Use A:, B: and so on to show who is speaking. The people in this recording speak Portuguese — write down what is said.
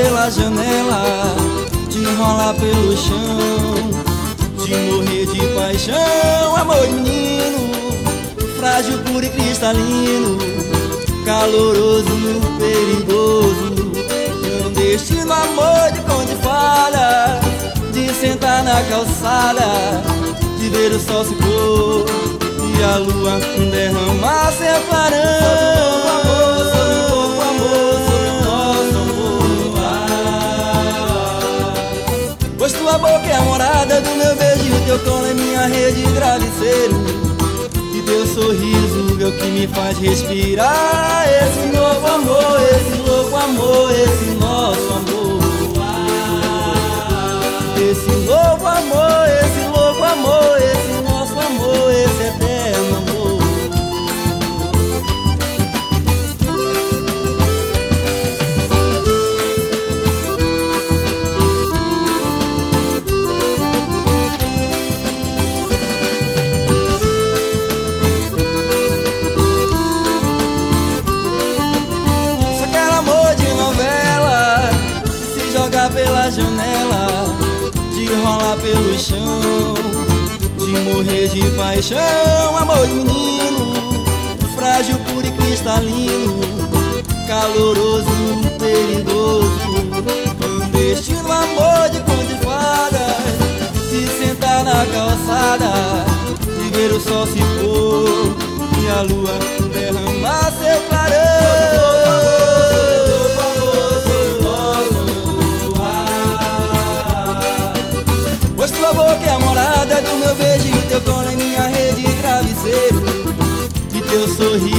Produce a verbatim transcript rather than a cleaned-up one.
A: pela janela, de rolar pelo chão, de morrer de paixão. Amor menino, frágil, puro e cristalino, caloroso, perigoso, clandestino, amor de conde fada, de sentar na calçada, de ver o sol se pôr e a lua derramar seu clarão. Pois tua boca é a morada do meu beijo, teu colo é minha rede de travesseiro, e teu sorriso é o que me faz respirar esse novo amor, esse louco amor, esse nosso amor. Esse novo amor, esse louco amor, esse nosso amor, esse eterno amor. Pela janela, de rolar pelo chão, de morrer de paixão. Amor de menino, frágil, puro e cristalino, caloroso, perigoso, clandestino, amor de conde fada, de sentar na calçada, de ver o sol se pôr e a lua derramar seu clarão. Pois tua boca é a morada do meu beijo, teu colo é minha rede de travesseiro, e teu sorriso